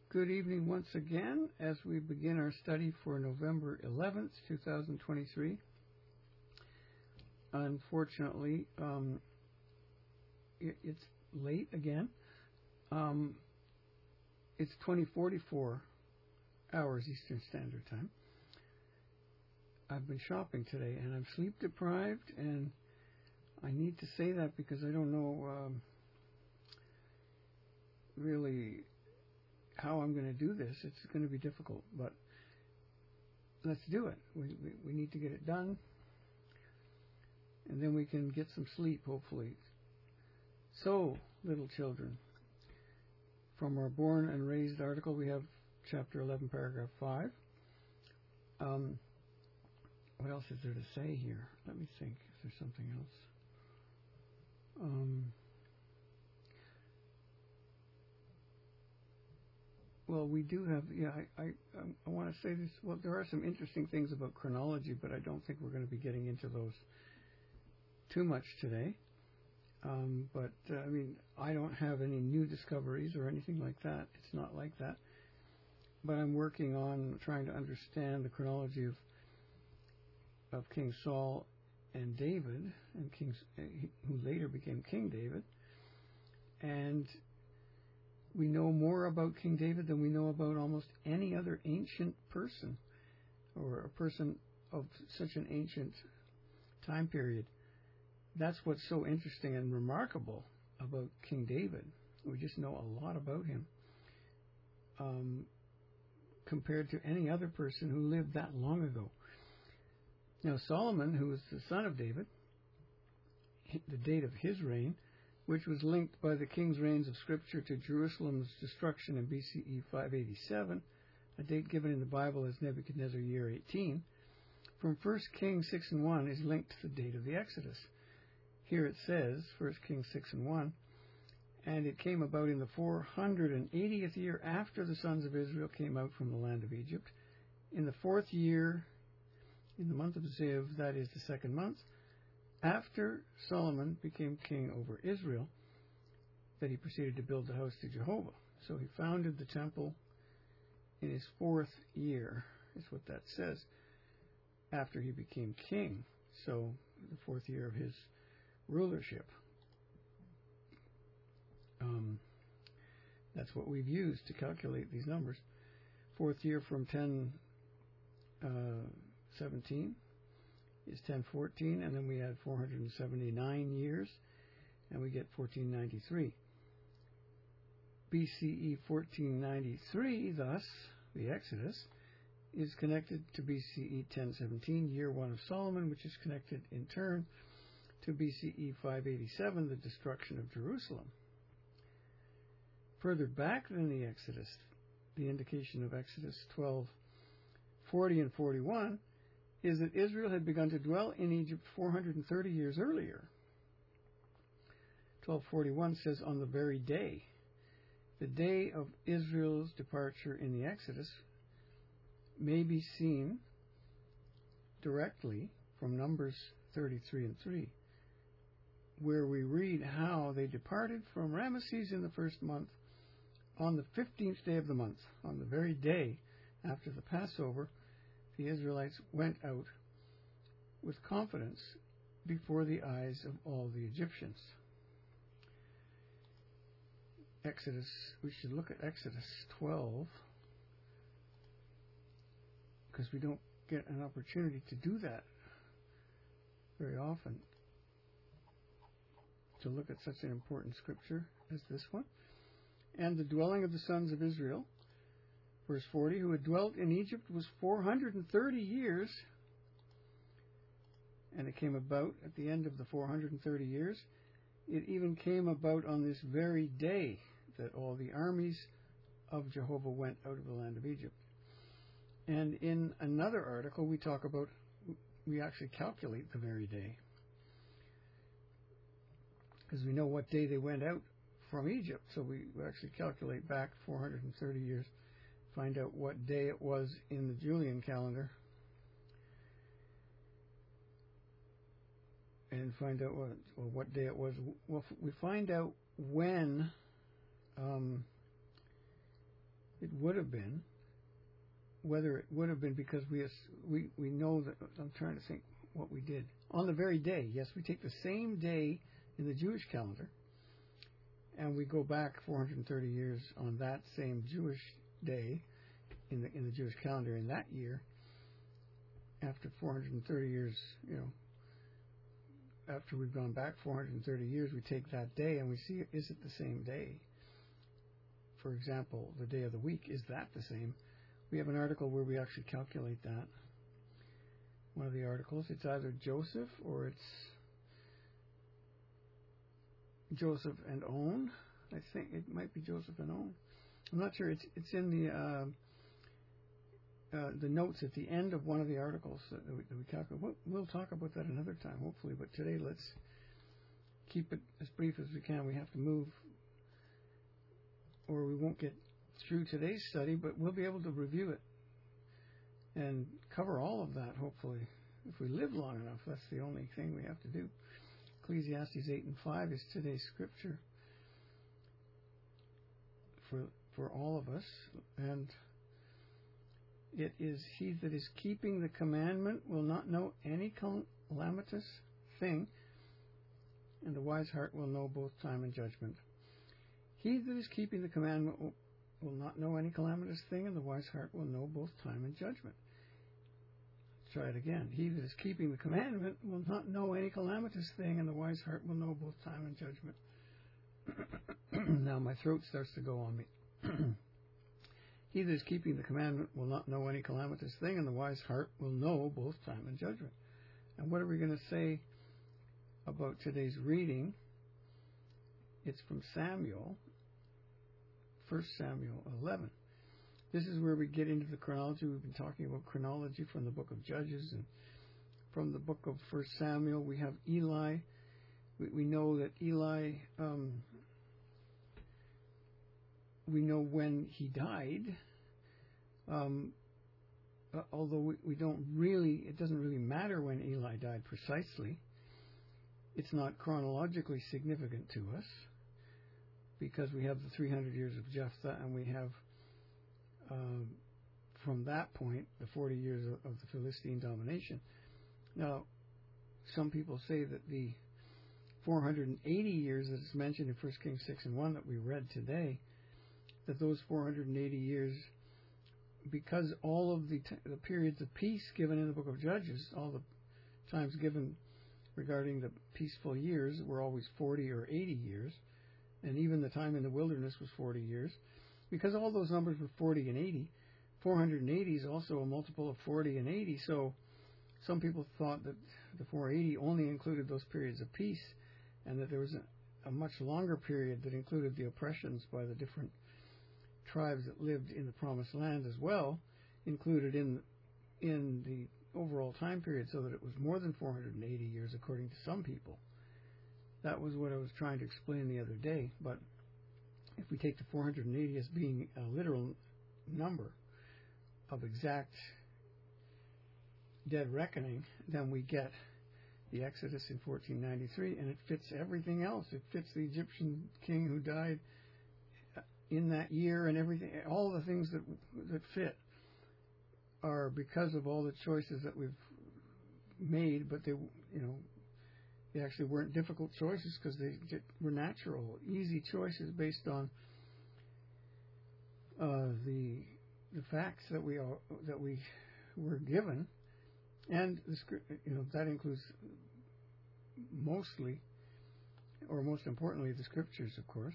Good evening once again as we begin our study for November 11th, 2023. Unfortunately, it's late again. It's 20:44 hours Eastern Standard Time. I've been shopping today and I'm sleep deprived, and I need to say that because I don't know really how I'm going to do this. It's going to be difficult, but let's do it. We need to get it done, and then we can get some sleep, hopefully. So, little children, from our Born and Raised article, we have chapter 11, paragraph 5. What else is there to say here? Let me think if there's something else. Well, we do have, I want to say this. Well, there are some interesting things about chronology, but I don't think we're going to be getting into those too much today. I don't have any new discoveries or anything like that. It's not like that. But I'm working on trying to understand the chronology of King Saul and David, and who later became King David. And we know more about King David than we know about almost any other ancient person, or a person of such an ancient time period. That's what's so interesting and remarkable about King David. We just know a lot about him compared to any other person who lived that long ago. Now, Solomon, who was the son of David, the date of his reign, which was linked by the king's reigns of Scripture to Jerusalem's destruction in BCE 587, a date given in the Bible as Nebuchadnezzar year 18, from 1 Kings 6:1 is linked to the date of the Exodus. Here it says, 1 Kings 6:1, and it came about in the 480th year after the sons of Israel came out from the land of Egypt, in the 4th year, in the month of Ziv, that is the 2nd month, after Solomon became king over Israel, that he proceeded to build the house to Jehovah. So he founded the temple in his 4th year, is what that says, after he became king. So the 4th year of his rulership. That's what we've used to calculate these numbers. 4th year from 1017 is 1014, and then we add 479 years, and we get 1493. BCE 1493, thus, the Exodus, is connected to BCE 1017, year 1 of Solomon, which is connected in turn to BCE 587, the destruction of Jerusalem. Further back than the Exodus, the indication of Exodus 12:40 and 41, is that Israel had begun to dwell in Egypt 430 years earlier. 12:41 says, on the very day. The day of Israel's departure in the Exodus may be seen directly from Numbers 33 and 3, where we read how they departed from Ramesses in the 1st month on the 15th day of the month. On the very day after the Passover, the Israelites went out with confidence before the eyes of all the Egyptians. We should look at Exodus 12, because we don't get an opportunity to do that very often, to look at such an important scripture as this one. And the dwelling of the sons of Israel, verse 40, who had dwelt in Egypt was 430 years, and it came about at the end of the 430 years. It even came about on this very day that all the armies of Jehovah went out of the land of Egypt. And in another article, we actually calculate the very day, because we know what day they went out from Egypt. So we actually calculate back 430 years, find out what day it was in the Julian calendar, and find out what day it was. Well, we find out when it would have been, whether it would have been because we know that, I'm trying to think what we did. On the very day, yes, we take the same day in the Jewish calendar, and we go back 430 years on that same Jewish day in the Jewish calendar in that year. After 430 years, after we've gone back 430 years, we take that day and we see, is it the same day? For example, the day of the week, is that the same? We have an article where we actually calculate that. One of the articles, it's either Joseph or it's Joseph and Own. I think it might be Joseph and Own. I'm not sure. It's in the notes at the end of one of the articles that we calculate. We'll talk about that another time, hopefully. But today, let's keep it as brief as we can. We have to move, or we won't get through today's study, but we'll be able to review it and cover all of that, hopefully, if we live long enough. That's the only thing we have to do. Ecclesiastes 8 and 5 is today's scripture for all of us, and it is, he that is keeping the commandment will not know any calamitous thing, and the wise heart will know both time and judgment. He that is keeping the commandment will not know any calamitous thing, and the wise heart will know both time and judgment. Let's try it again. He that is keeping the commandment will not know any calamitous thing, and the wise heart will know both time and judgment. Now my throat starts to go on me. He that is keeping the commandment will not know any calamitous thing, and the wise heart will know both time and judgment. And what are we going to say about today's reading? It's from Samuel, 1 Samuel 11. This is where we get into the chronology. We've been talking about chronology from the book of Judges, and from the book of 1 Samuel we have Eli. We know that Eli, we know when he died, although we don't really, it doesn't really matter when Eli died precisely. It's not chronologically significant to us, because we have the 300 years of Jephthah, and we have, from that point, the 40 years of the Philistine domination. Now, some people say that the 480 years that is mentioned in 1 Kings 6 and 1 that we read today, that those 480 years, because all of the periods of peace given in the book of Judges, all the times given regarding the peaceful years were always 40 or 80 years, and even the time in the wilderness was 40 years. Because all those numbers were 40 and 80, 480 is also a multiple of 40 and 80, so some people thought that the 480 only included those periods of peace, and that there was a much longer period that included the oppressions by the different tribes that lived in the Promised Land as well, included in the overall time period, so that it was more than 480 years according to some people. That was what I was trying to explain the other day. But if we take the 480 as being a literal number of exact dead reckoning, then we get the Exodus in 1493, and it fits everything else. It fits the Egyptian king who died in that year, and everything, all the things that fit are because of all the choices that we've made, but they actually weren't difficult choices, because they were natural, easy choices based on the facts that we were given, and that includes mostly, or most importantly, the scriptures, of course,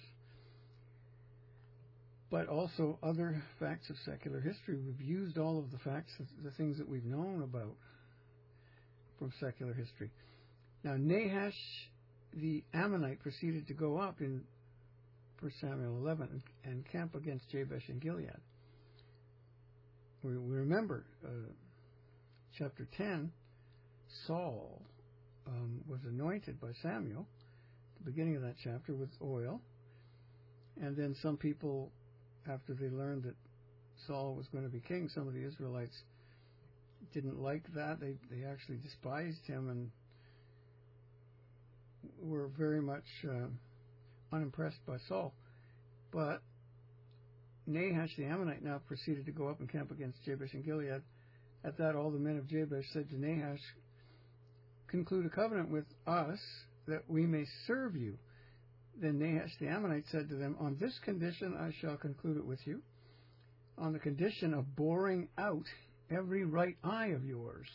but also other facts of secular history. We've used all of the facts, the things that we've known about from secular history. Now, Nahash the Ammonite proceeded to go up in 1 Samuel 11 and camp against Jabesh and Gilead. We remember chapter 10, Saul was anointed by Samuel at the beginning of that chapter with oil, and then some people, after they learned that Saul was going to be king, some of the Israelites didn't like that. They actually despised him and were very much unimpressed by Saul. But Nahash the Ammonite now proceeded to go up and camp against Jabesh and Gilead. At that all the men of Jabesh said to Nahash, "Conclude a covenant with us that we may serve you." Then Nahash the Ammonite said to them, "On this condition I shall conclude it with you, on the condition of boring out every right eye of yours."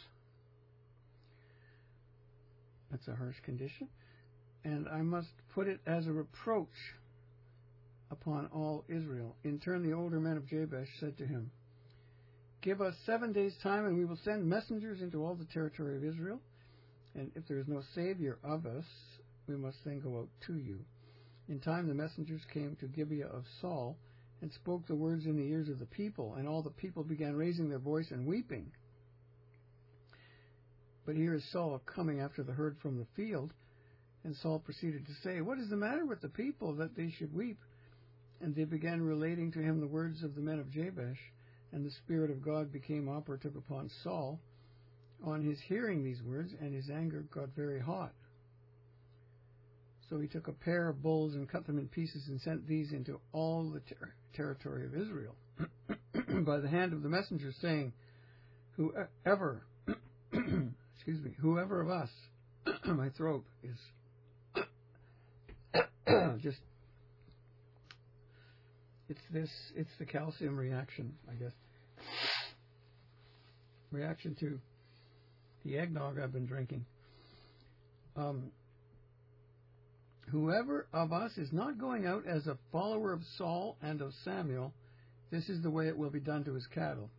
That's a harsh condition. "And I must put it as a reproach upon all Israel." In turn, the older men of Jabesh said to him, "Give us 7 days' time, and we will send messengers into all the territory of Israel. And if there is no Savior of us, we must then go out to you." In time, the messengers came to Gibeah of Saul and spoke the words in the ears of the people, and all the people began raising their voice and weeping. But here is Saul coming after the herd from the field, and Saul proceeded to say, "What is the matter with the people that they should weep?" And they began relating to him the words of the men of Jabesh, and the Spirit of God became operative upon Saul on his hearing these words, and his anger got very hot. So he took a pair of bulls and cut them in pieces and sent these into all the territory of Israel by the hand of the messengers, saying, "Whoever, whoever of us," my throat is just, it's the calcium reaction, I guess. Reaction to the eggnog I've been drinking. "Whoever of us is not going out as a follower of Saul and of Samuel, this is the way it will be done to his cattle."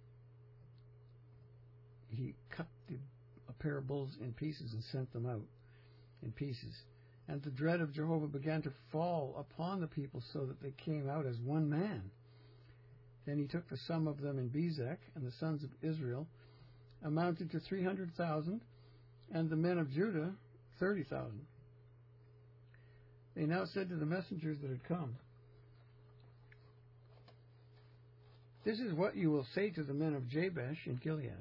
He cut a pair of bulls in pieces and sent them out in pieces. And the dread of Jehovah began to fall upon the people so that they came out as one man. Then he took the sum of them in Bezek, and the sons of Israel amounted to 300,000, and the men of Judah 30,000. They now said to the messengers that had come, "This is what you will say to the men of Jabesh and Gilead.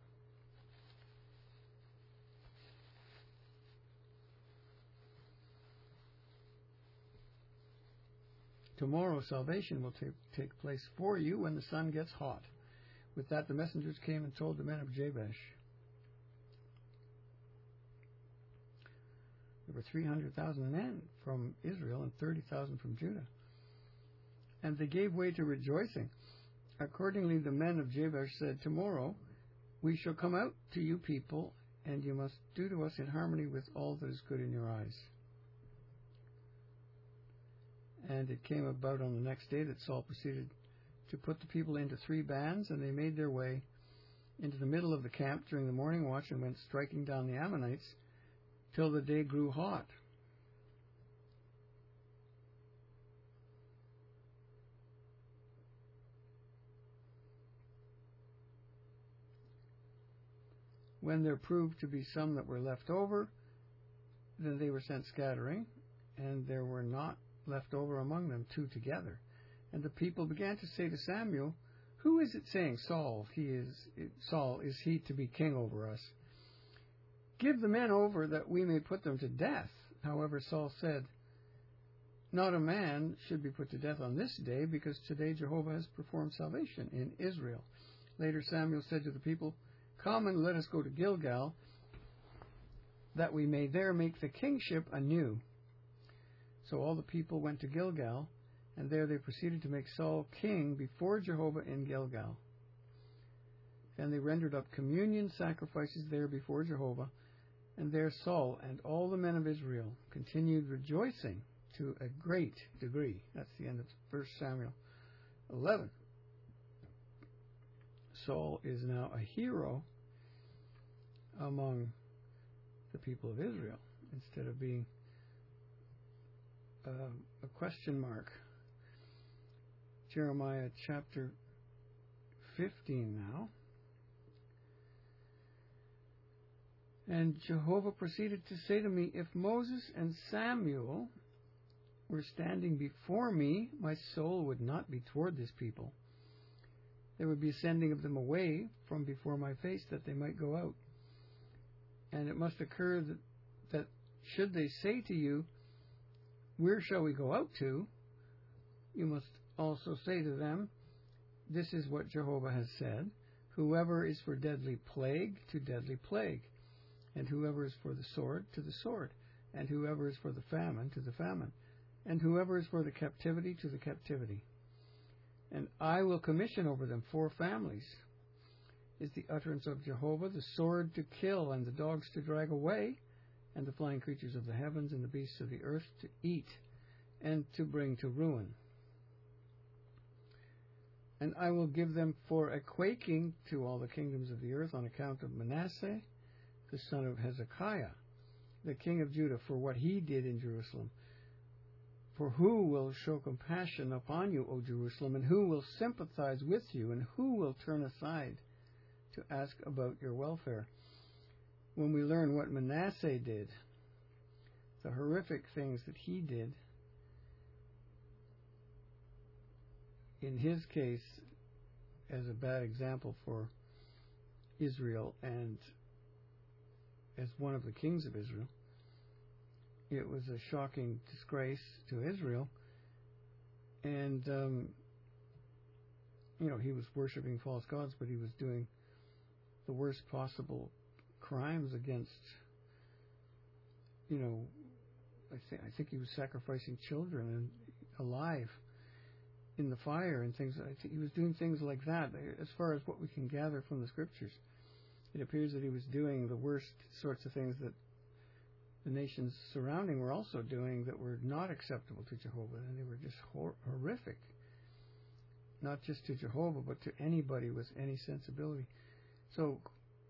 Tomorrow salvation will take place for you when the sun gets hot." With that the messengers came and told the men of Jabesh. There were 300,000 men from Israel and 30,000 from Judah. And they gave way to rejoicing. Accordingly the men of Jabesh said, "Tomorrow we shall come out to you people, and you must do to us in harmony with all that is good in your eyes." And it came about on the next day that Saul proceeded to put the people into 3 bands, and they made their way into the middle of the camp during the morning watch and went striking down the Ammonites till the day grew hot. When there proved to be some that were left over, then they were sent scattering, and there were not left over among them 2 together. And the people began to say to Samuel, "Who is it saying, Saul, is he to be king over us? Give the men over that we may put them to death." However, Saul said, "Not a man should be put to death on this day, because today Jehovah has performed salvation in Israel." Later Samuel said to the people, "Come and let us go to Gilgal, that we may there make the kingship anew." So all the people went to Gilgal, and there they proceeded to make Saul king before Jehovah in Gilgal. And they rendered up communion sacrifices there before Jehovah, and there Saul and all the men of Israel continued rejoicing to a great degree. That's the end of 1 Samuel 11. Saul is now a hero among the people of Israel, instead of being a question mark. Jeremiah chapter 15 now. "And Jehovah proceeded to say to me, if Moses and Samuel were standing before me, my soul would not be toward this people. There would be a sending of them away from before my face, that they might go out. And it must occur that should they say to you, where shall we go out to? You must also say to them, this is what Jehovah has said, whoever is for deadly plague, to deadly plague, and whoever is for the sword, to the sword, and whoever is for the famine, to the famine, and whoever is for the captivity, to the captivity. And I will commission over them 4 families, is the utterance of Jehovah, the sword to kill, and the dogs to drag away, and the flying creatures of the heavens, and the beasts of the earth to eat, and to bring to ruin. And I will give them for a quaking to all the kingdoms of the earth on account of Manasseh, the son of Hezekiah, the king of Judah, for what he did in Jerusalem. For who will show compassion upon you, O Jerusalem, and who will sympathize with you, and who will turn aside to ask about your welfare? When we learn what Manasseh did, the horrific things that he did, in his case, as a bad example for Israel and as one of the kings of Israel, it was a shocking disgrace to Israel. And, he was worshiping false gods, but he was doing the worst possible crimes against, I think he was sacrificing children and alive in the fire and things. I think he was doing things like that. As far as what we can gather from the scriptures, it appears that he was doing the worst sorts of things that the nations surrounding were also doing that were not acceptable to Jehovah, and they were just horrific. Not just to Jehovah, but to anybody with any sensibility. So,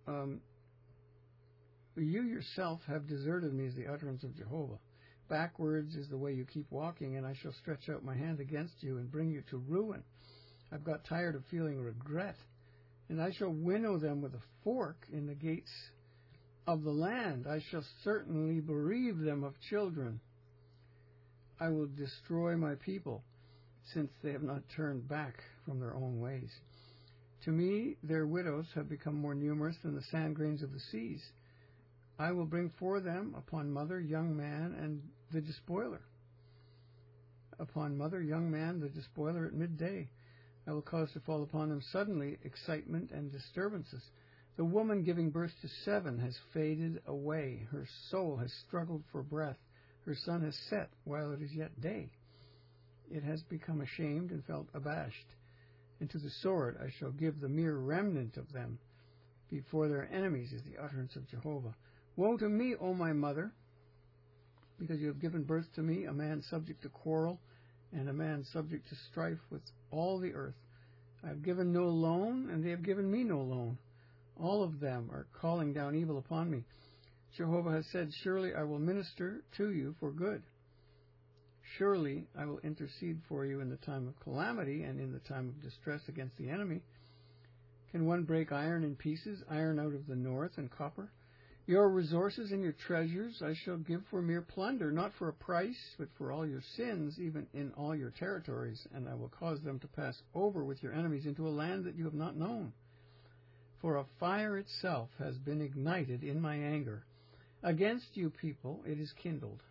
you yourself have deserted me, is the utterance of Jehovah. Backwards is the way you keep walking, and I shall stretch out my hand against you and bring you to ruin. I've got tired of feeling regret, and I shall winnow them with a fork in the gates of the land. I shall certainly bereave them of children. I will destroy my people, since they have not turned back from their own ways. To me, their widows have become more numerous than the sand grains of the seas. I will bring for them upon mother, young man, and the despoiler. Upon mother, young man, the despoiler at midday. I will cause to fall upon them suddenly excitement and disturbances. The woman giving birth to 7 has faded away. Her soul has struggled for breath. Her sun has set while it is yet day. It has become ashamed and felt abashed. And to the sword I shall give the mere remnant of them. Before their enemies is the utterance of Jehovah. Woe to me, O my mother, because you have given birth to me, a man subject to quarrel, and a man subject to strife with all the earth. I have given no loan, and they have given me no loan. All of them are calling down evil upon me. Jehovah has said, surely I will minister to you for good. Surely I will intercede for you in the time of calamity and in the time of distress against the enemy. Can one break iron in pieces, iron out of the north, and copper? Your resources and your treasures I shall give for mere plunder, not for a price, but for all your sins, even in all your territories, and I will cause them to pass over with your enemies into a land that you have not known. For a fire itself has been ignited in my anger. Against you, people, it is kindled.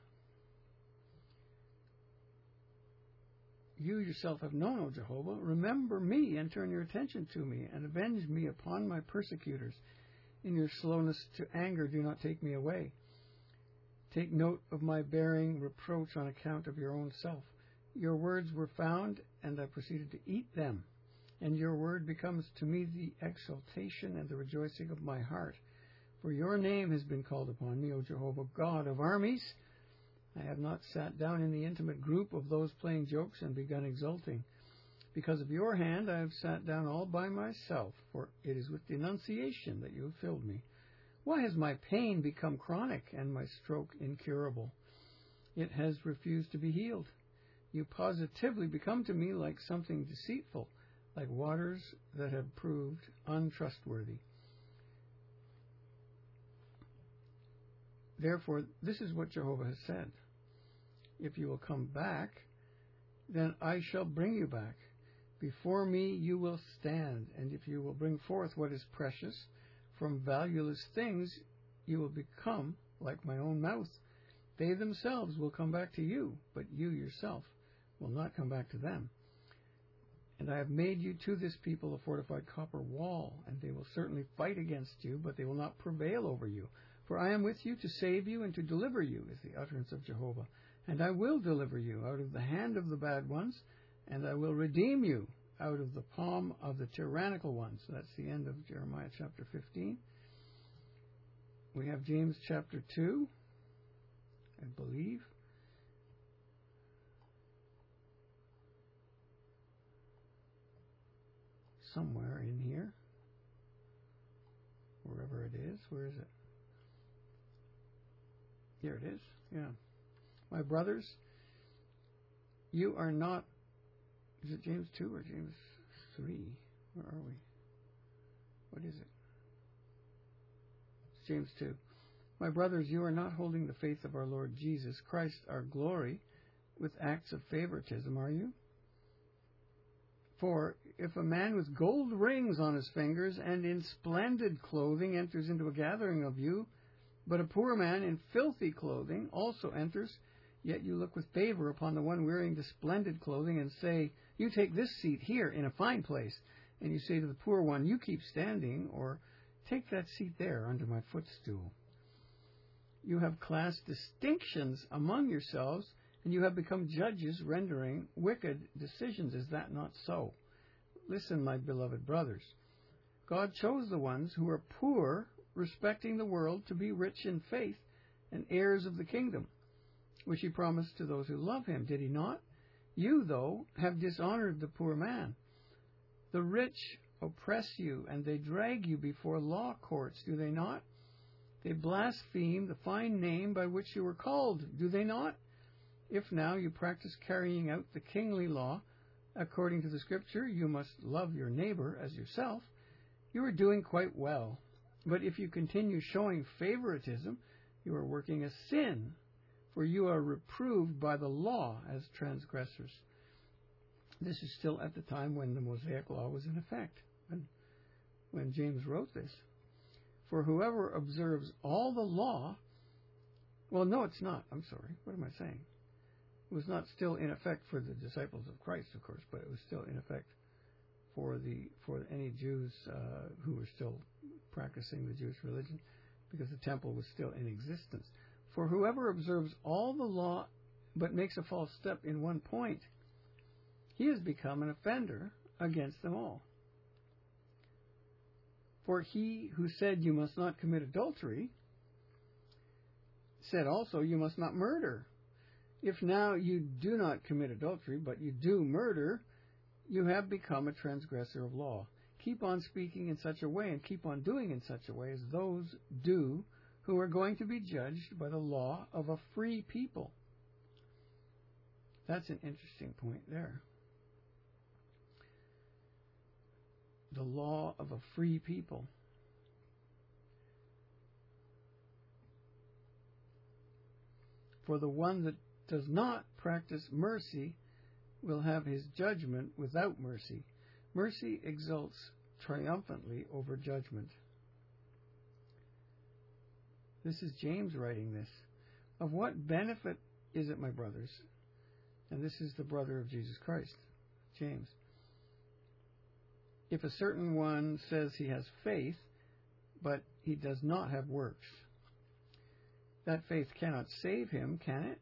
You yourself have known, O Jehovah. Remember me and turn your attention to me, and avenge me upon my persecutors. In your slowness to anger, do not take me away. Take note of my bearing reproach on account of your own self. Your words were found, and I proceeded to eat them. And your word becomes to me the exaltation and the rejoicing of my heart. For your name has been called upon me, O Jehovah, God of armies. I have not sat down in the intimate group of those playing jokes and begun exulting. Because of your hand I have sat down all by myself, for it is with denunciation that you have filled me. Why has my pain become chronic and my stroke incurable? It has refused to be healed. You positively become to me like something deceitful, like waters that have proved untrustworthy. Therefore, this is what Jehovah has said. If you will come back, then I shall bring you back. Before me you will stand, and if you will bring forth what is precious from valueless things, you will become like my own mouth. They themselves will come back to you, but you yourself will not come back to them. And I have made you to this people a fortified copper wall, and they will certainly fight against you, but they will not prevail over you. For I am with you to save you and to deliver you, is the utterance of Jehovah. And I will deliver you out of the hand of the bad ones, and I will redeem you out of the palm of the tyrannical ones. That's the end of Jeremiah chapter 15. We have James chapter 2, I believe. Somewhere in here. Wherever it is. Where is it? Here it is. Yeah. My brothers, you are not... Is it James 2 or James 3? Where are we? What is it? It's James 2. My brothers, you are not holding the faith of our Lord Jesus Christ, our glory, with acts of favoritism, are you? For if a man with gold rings on his fingers and in splendid clothing enters into a gathering of you, but a poor man in filthy clothing also enters, yet you look with favor upon the one wearing the splendid clothing and say, you take this seat here in a fine place. And you say to the poor one, you keep standing, or take that seat there under my footstool. You have classed distinctions among yourselves, and you have become judges rendering wicked decisions. Is that not so? Listen, my beloved brothers. God chose the ones who are poor, respecting the world, to be rich in faith and heirs of the kingdom, which he promised to those who love him. Did he not? You, though, have dishonored the poor man. The rich oppress you, and they drag you before law courts, do they not? They blaspheme the fine name by which you were called, do they not? If now you practice carrying out the kingly law, according to the Scripture, you must love your neighbor as yourself, you are doing quite well. But if you continue showing favoritism, you are working a sin, for you are reproved by the law as transgressors. This is still at the time when the Mosaic law was in effect, when James wrote this. For whoever observes all the law, well, no, it's not. I'm sorry. What am I saying? It was not still in effect for the disciples of Christ, of course, but it was still in effect for any Jews who were still practicing the Jewish religion, because the temple was still in existence. For whoever observes all the law but makes a false step in one point, he has become an offender against them all. For he who said you must not commit adultery said also you must not murder. If now you do not commit adultery, but you do murder, you have become a transgressor of law. Keep on speaking in such a way and keep on doing in such a way as those do who are going to be judged by the law of a free people. That's an interesting point there. The law of a free people. For the one that does not practice mercy will have his judgment without mercy. Mercy exults triumphantly over judgment. This is James writing this. Of what benefit is it, my brothers? And this is the brother of Jesus Christ, James. If a certain one says he has faith, but he does not have works, that faith cannot save him, can it?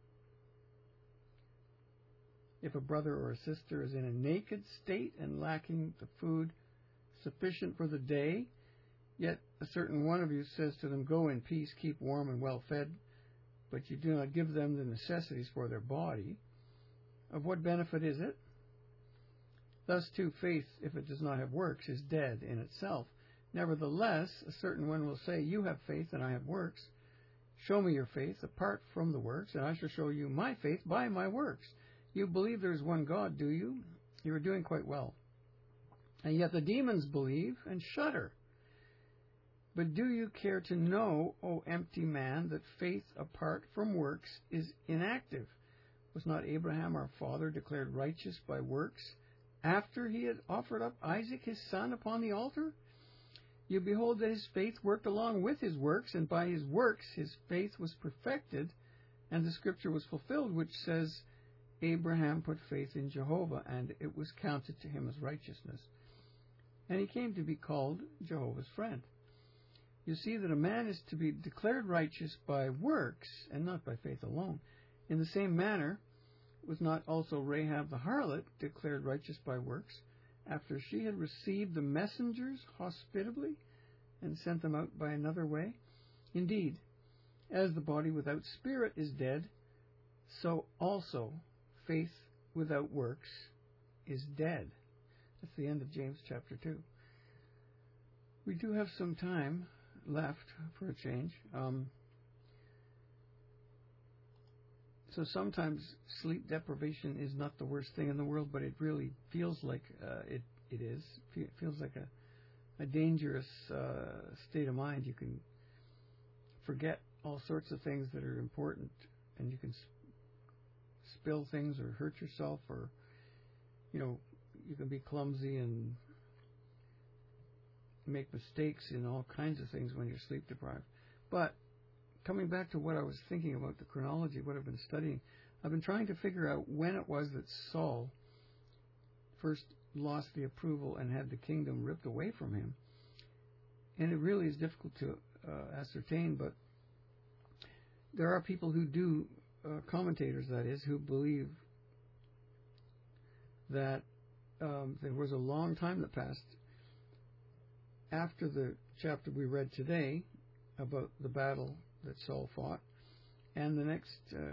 If a brother or a sister is in a naked state and lacking the food sufficient for the day, yet a certain one of you says to them, go in peace, keep warm and well fed, but you do not give them the necessities for their body, of what benefit is it? Thus too faith, if it does not have works, is dead in itself. Nevertheless, a certain one will say, you have faith and I have works. Show me your faith apart from the works, and I shall show you my faith by my works. You believe there is one God, do you? You are doing quite well. And yet the demons believe and shudder. But do you care to know, O empty man, that faith apart from works is inactive? Was not Abraham our father declared righteous by works after he had offered up Isaac his son upon the altar? You behold that his faith worked along with his works, and by his works his faith was perfected, and the scripture was fulfilled, which says, Abraham put faith in Jehovah, and it was counted to him as righteousness. And he came to be called Jehovah's friend. You see that a man is to be declared righteous by works, and not by faith alone. In the same manner, was not also Rahab the harlot declared righteous by works, after she had received the messengers hospitably, and sent them out by another way? Indeed, as the body without spirit is dead, so also faith without works is dead. That's the end of James chapter 2. We do have some time left for a change. So sometimes sleep deprivation is not the worst thing in the world, but it really feels like it is. It feels like a dangerous state of mind. You can forget all sorts of things that are important, and you can spill things or hurt yourself, or you can be clumsy and make mistakes in all kinds of things when you're sleep deprived. But coming back to what I was thinking about the chronology, what I've been studying, I've been trying to figure out when it was that Saul first lost the approval and had the kingdom ripped away from him. And it really is difficult to ascertain, but there are people who do, commentators that is, who believe that there was a long time that passed after the chapter we read today about the battle that Saul fought, and the next,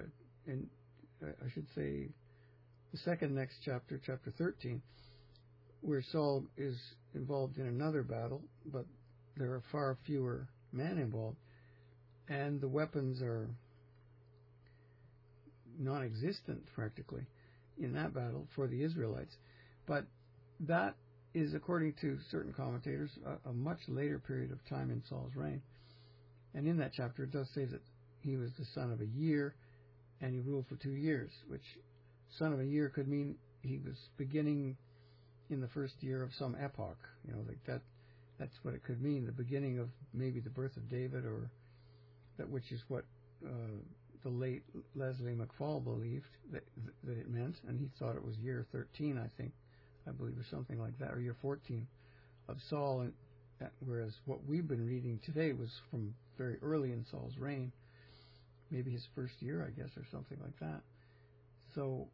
I should say, the second next chapter, chapter 13, where Saul is involved in another battle, but there are far fewer men involved, and the weapons are non-existent practically in that battle for the Israelites. But that is, according to certain commentators, a much later period of time in Saul's reign. And in that chapter it does say that he was the son of a year and he ruled for 2 years, which son of a year could mean he was beginning in the first year of some epoch. Like that's what it could mean, the beginning of maybe the birth of David, or that, which is what the late Leslie McFall believed that it meant, and he thought it was year 13, I believe, or something like that, or year 14 of Saul, and whereas what we've been reading today was from very early in Saul's reign, maybe his first year, I guess, or something like that. So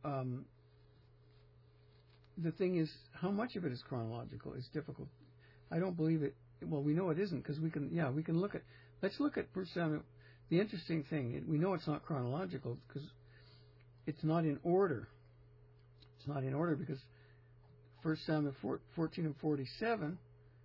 the thing is, how much of it is chronological is difficult. I don't believe it. Well, we know it isn't, because we can look at. Let's look at 1 Samuel. The interesting thing, we know it's not chronological because it's not in order. It's not in order because 1 Samuel 14 and 47.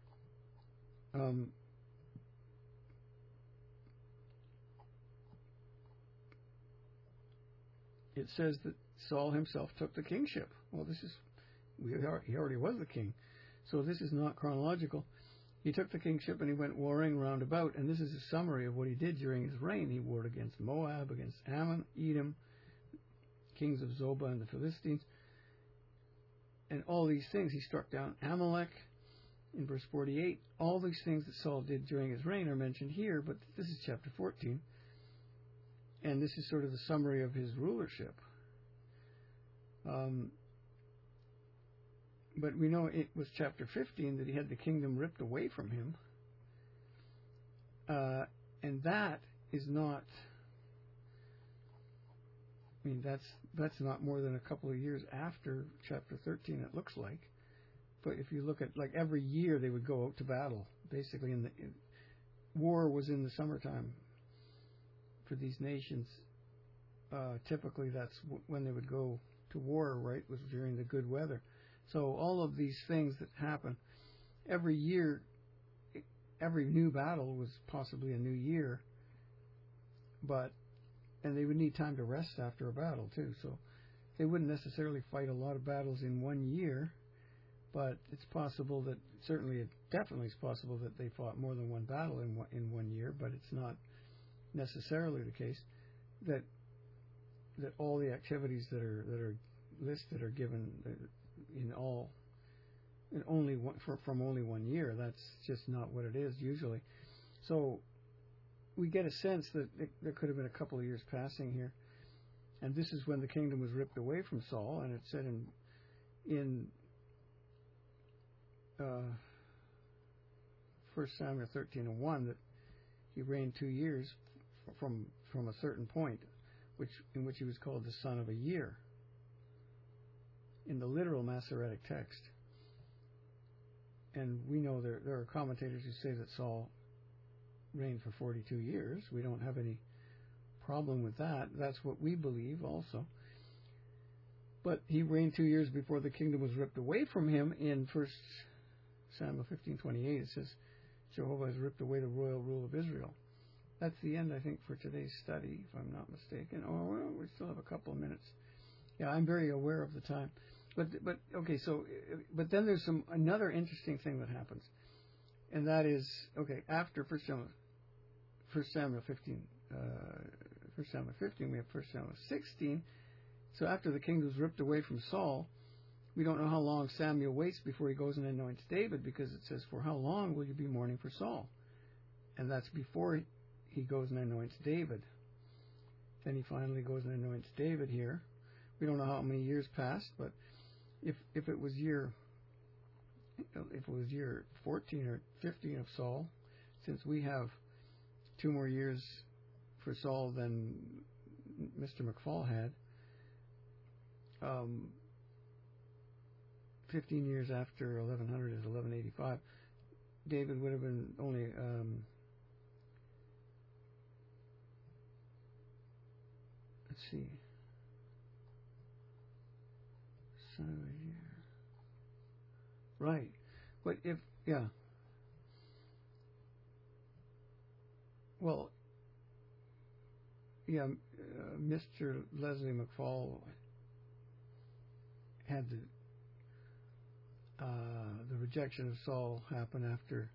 It says that Saul himself took the kingship. Well, he already was the king, so this is not chronological. He took the kingship and he went warring round about, and this is a summary of what he did during his reign. He warred against Moab, against Ammon, Edom, kings of Zobah and the Philistines, and all these things. He struck down Amalek in verse 48. All these things that Saul did during his reign are mentioned here, but this is chapter 14, and this is sort of the summary of his rulership. But we know it was chapter 15 that he had the kingdom ripped away from him. And that is not, that's not more than a couple of years after chapter 13, it looks like. But if you look at, like, every year they would go out to battle. Basically, war was in the summertime for these nations. Typically that's when they would go to war, right, was during the good weather. So all of these things that happen every year, every new battle was possibly a new year, and they would need time to rest after a battle too. So they wouldn't necessarily fight a lot of battles in 1 year, but it's possible that, definitely it's possible that they fought more than one battle in 1 year, but it's not necessarily the case that all the activities that are listed are given from only 1 year. That's just not what it is usually. So we get a sense that there could have been a couple of years passing here. And this is when the kingdom was ripped away from Saul, and it said in 1 Samuel 13:1 that he reigned 2 years from a certain point, in which he was called the son of a year in the literal Masoretic text. And we know there are commentators who say that Saul reigned for 42 years. We don't have any problem with that. That's what we believe also. But he reigned 2 years before the kingdom was ripped away from him. In 1 Samuel 15:28, it says, Jehovah has ripped away the royal rule of Israel. That's the end, I think, for today's study, if I'm not mistaken. Oh, well, we still have a couple of minutes. Yeah, I'm very aware of the time. But okay, so, but then there's another interesting thing that happens. And that is, okay, after 1 Samuel 15, we have 1 Samuel 16. So after the kingdom was ripped away from Saul, we don't know how long Samuel waits before he goes and anoints David, because it says, for how long will you be mourning for Saul? And that's before he goes and anoints David. Then he finally goes and anoints David here. We don't know how many years passed, but if it was year 14 or 15 of Saul, since we have 2 more years for Saul than Mr. McFall had, 15 years after 1100 is 1185. David would have been only let's see, son of a year, right? But well, Mr. Leslie McFall had the rejection of Saul happen after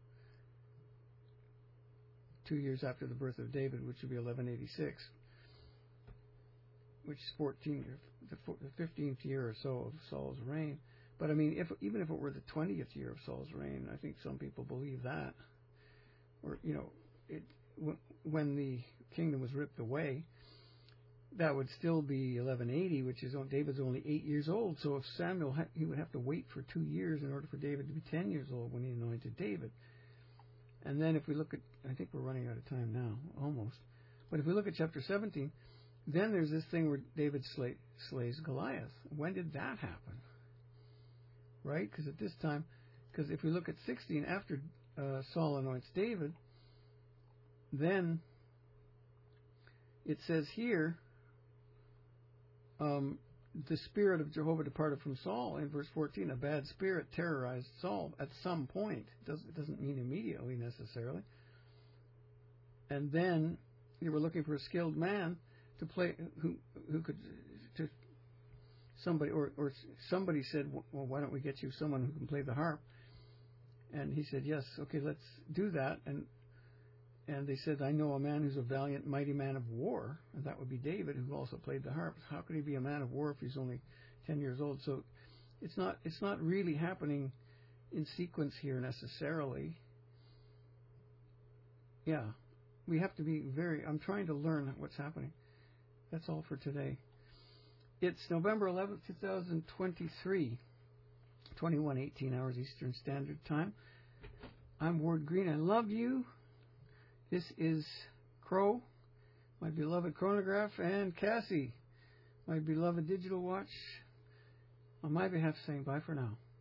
2 years after the birth of David, which would be 1186, which is the 15th year or so of Saul's reign. But I mean, even if it were the 20th year of Saul's reign, I think some people believe that, or when the kingdom was ripped away, that would still be 1180, which is David's only 8 years old. So if Samuel, he would have to wait for 2 years in order for David to be 10 years old when he anointed David. And then if we look at, I think we're running out of time now, almost. But if we look at chapter 17, then there's this thing where David slays Goliath. When did that happen? Right? Because at this time, because if we look at 16, after Saul anoints David, then it says here, the spirit of Jehovah departed from Saul. In verse 14, a bad spirit terrorized Saul at some point. It doesn't mean immediately necessarily. And then they were looking for a skilled man to play, who could, to somebody, or somebody said, well, why don't we get you someone who can play the harp? And he said, yes, okay, let's do that. And they said, I know a man who's a valiant, mighty man of war, and that would be David, who also played the harp. How could he be a man of war if he's only 10 years old? So it's not really happening in sequence here necessarily. Yeah, we have to be I'm trying to learn what's happening. That's all for today. It's November 11th, 2023, 21:18 hours Eastern Standard Time. I'm Ward Green. I love you. This is Crow, my beloved chronograph, and Cassie, my beloved digital watch, on my behalf saying bye for now.